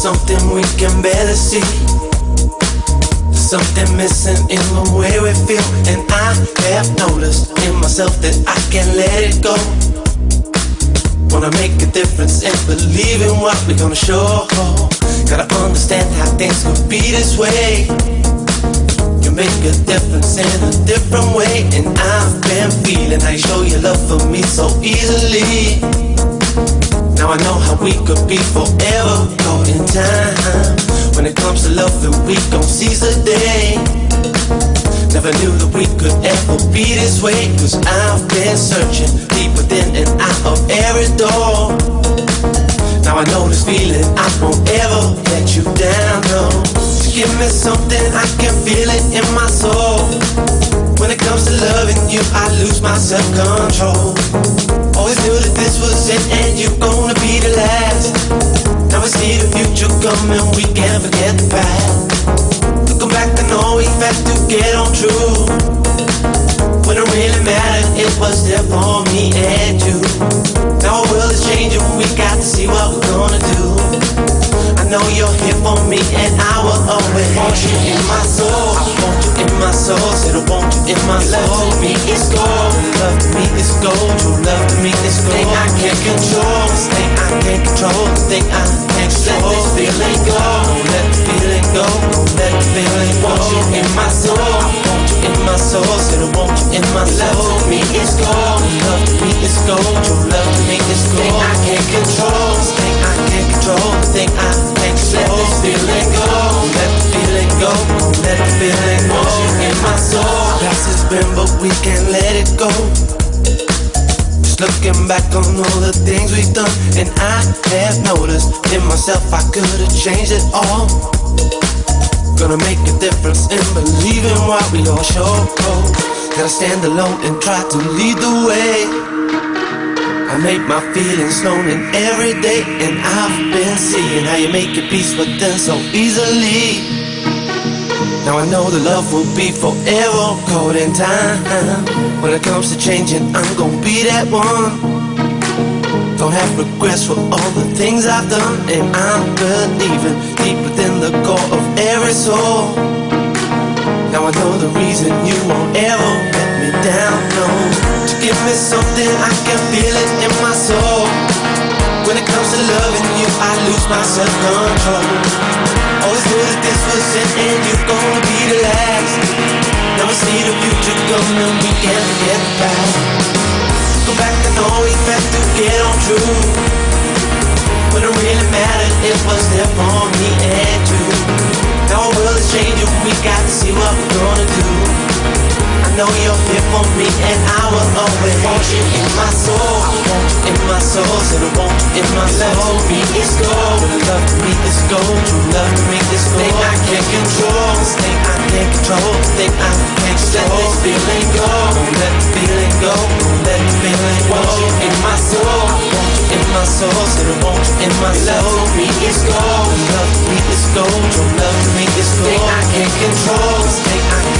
something we can barely see. There's something missing in the way we feel, and I have noticed in myself that I can't let it go. Wanna make a difference and believe in what we're gonna show. Gotta understand how things could be this way. You make a difference in a different way, and I've been feeling how you show your love for me so easily. Now I know how we could be forever caught in time. When it comes to love, then we gon' seize the day. Never knew that we could ever be this way, 'cause I've been searching deep within and out of every door. Now I know this feeling, I won't ever let you down, no. So give me something, I can feel it in my soul. When it comes to loving you, I lose my self-control. Always knew that this was it and you're gonna be the last. Now we see the future coming, we can't forget the past. Looking back, I know we had to get on true. When it really mattered, it was there for me and you. Now our world is changing, we got to see what we're gonna do. I know you're here for me and I will always want you in my soul. I want you in my soul, said I want you in my soul. Love to me is gold, love to me is gold. True love to me is gold. Thing I can't control, this thing I can't control, this thing I can't control. Let this feeling go, don't let the feeling go, don't let the feeling go. Want you in my soul, I want you in my soul, said I want you in my soul. Love to me is gold, love to me is gold. True love to me is gold. Thing I can't control, this thing I can't control, this thing I can't control. Let this feeling go, let the feeling go, let the feeling go. Want you in my soul. Past has been, but we can't let it go. Just looking back on all the things we've done, and I have noticed in myself I could have changed it all. Gonna make a difference in believing what we all show. Gotta stand alone and try to lead the way. I make my feelings known in every day, and I've been seeing how you make your peace with them so easily. Now I know the love will be forever caught in time. When it comes to changing, I'm gonna be that one. Don't have regrets for all the things I've done, and I'm believing deep within the core of every soul. Now I know the reason you won't ever let me down, no. To give me something, I can feel it in my soul. When it comes to loving you, I lose my self-control. Always knew that this was it and you're gonna be the last. Now we see the future coming, we can't forget the past. Go back and know we had to get on true. When it really mattered, it was there for me and you. Now our world is changing, we got to see what we're gonna do. I know you're here for me and I will always want you in my soul. I want you in my soul, said I want you in my soul. Love to me is gold, love to me is gold. True love to me is gold. Thing I can't control, this thing I can't control, this thing I can't control. Let this feeling go, don't let the feeling go, don't let the feeling go. Want you in my soul, I want you in my soul, said I want you in my soul. Love to me is gold, love to me is gold. True love to me is gold. Thing I can't control, this thing I